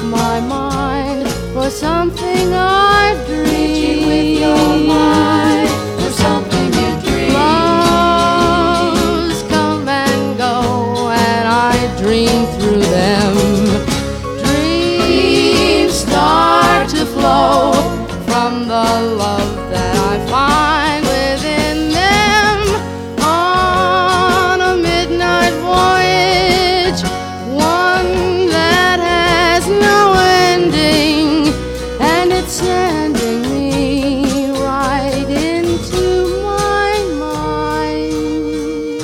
my mind for something I dream. With your mind for something you dream. Loves come and go, and I dream through them. Dreams start to flow from the love that I find within them. On a midnight voyage, one that has no ending, and it's sending me right into my mind.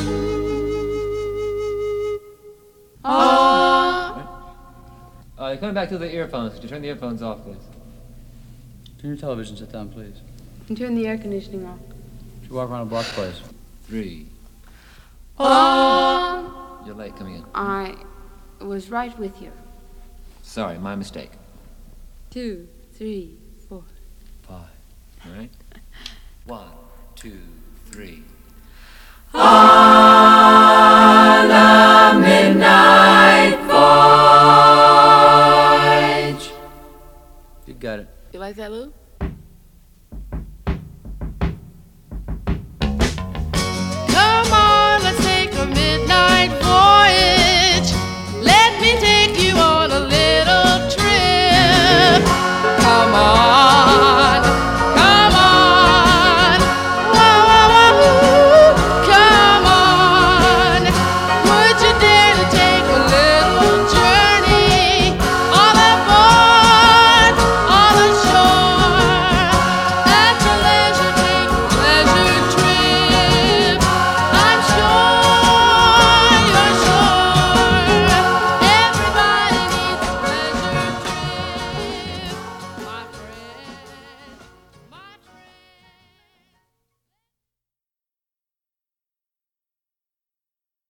You're coming back to the earphones. Could you turn the earphones off, please? Turn your television set down, please. And turn the air conditioning off. Should walk around a block, please. 3. You're late coming in. I was right with you. Sorry, my mistake. 2, 3, 4. 5. All right? 1, 2, 3. Ah!